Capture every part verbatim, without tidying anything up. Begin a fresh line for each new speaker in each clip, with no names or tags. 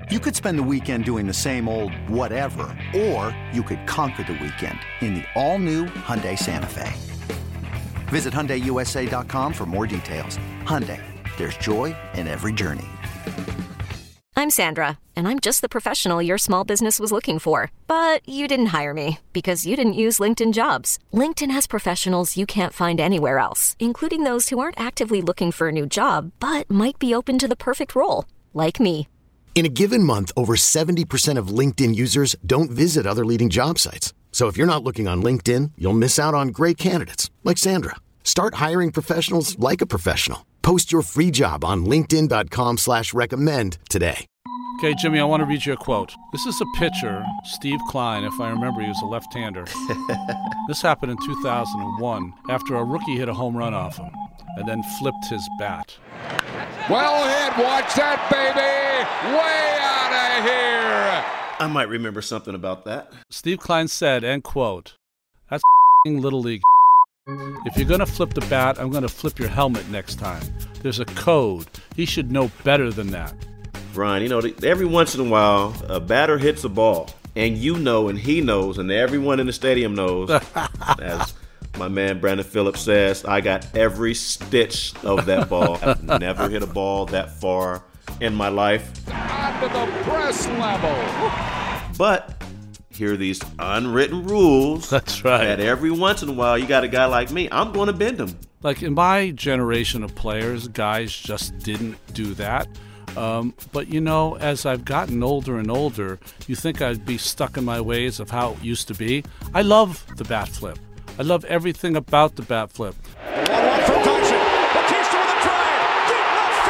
You could spend the weekend doing the same old whatever, or you could conquer the weekend in the all-new Hyundai Santa Fe. Visit Hyundai U S A dot com for more details. Hyundai, there's joy in every journey.
I'm Sandra, and I'm just the professional your small business was looking for. But you didn't hire me because you didn't use LinkedIn Jobs. LinkedIn has professionals you can't find anywhere else, including those who aren't actively looking for a new job, but might be open to the perfect role, like me.
In a given month, over seventy percent of LinkedIn users don't visit other leading job sites. So if you're not looking on LinkedIn, you'll miss out on great candidates like Sandra. Start hiring professionals like a professional. Post your free job on linkedin dot com slash recommend today.
Okay, Jimmy, I want to read you a quote. This is a pitcher, Steve Klein, if I remember, he was a left-hander. This happened in two thousand one after a rookie hit a home run off him and then flipped his bat.
Well hit, watch that, baby! Way out of here!
I might remember something about that.
Steve Klein said, end quote, that's Little League. If you're going to flip the bat, I'm going to flip your helmet next time. There's a code. He should know better than that.
Brian, you know, every once in a while, a batter hits a ball, and you know, and he knows, and everyone in the stadium knows, as my man Brandon Phillips says, I got every stitch of that ball. I've never hit a ball that far in my life.
On to the press level.
But here are these unwritten rules.
That's right.
That every once in a while, you got a guy like me, I'm going to bend them.
Like in my generation of players, guys just didn't do that. Um, but, you know, as I've gotten older and older, you think I'd be stuck in my ways of how it used to be. I love the bat flip. I love everything about the bat flip.
one one for Dodson. Batista with a drive. Deep left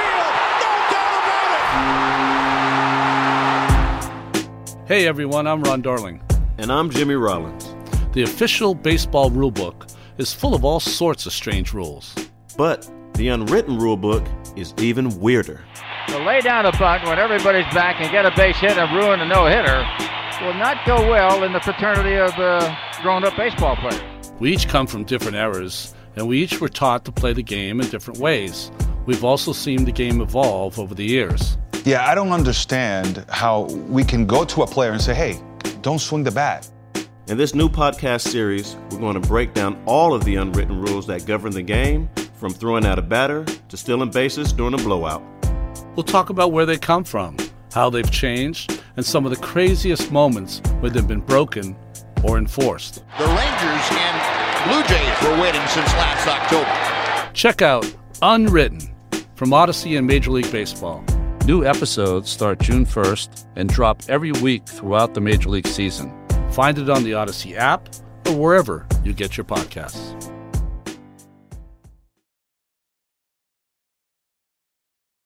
field. No doubt about it.
Hey, everyone, I'm Ron Darling.
And I'm Jimmy Rollins.
The official baseball rulebook is full of all sorts of strange rules.
But the unwritten rulebook is even weirder.
To lay down a bunt when everybody's back and get a base hit and ruin a no-hitter will not go well in the fraternity of uh, grown-up baseball players.
We each come from different eras, and we each were taught to play the game in different ways. We've also seen the game evolve over the years.
Yeah, I don't understand how we can go to a player and say, hey, don't swing the bat.
In this new podcast series, we're going to break down all of the unwritten rules that govern the game, from throwing out a batter to stealing bases during a blowout.
We'll talk about where they come from, how they've changed, and some of the craziest moments where they've been broken or enforced.
The Rangers and Blue Jays were waiting since last October.
Check out Unwritten from Odyssey and Major League Baseball. New episodes start June first and drop every week throughout the Major League season. Find it on the Odyssey app or wherever you get your podcasts.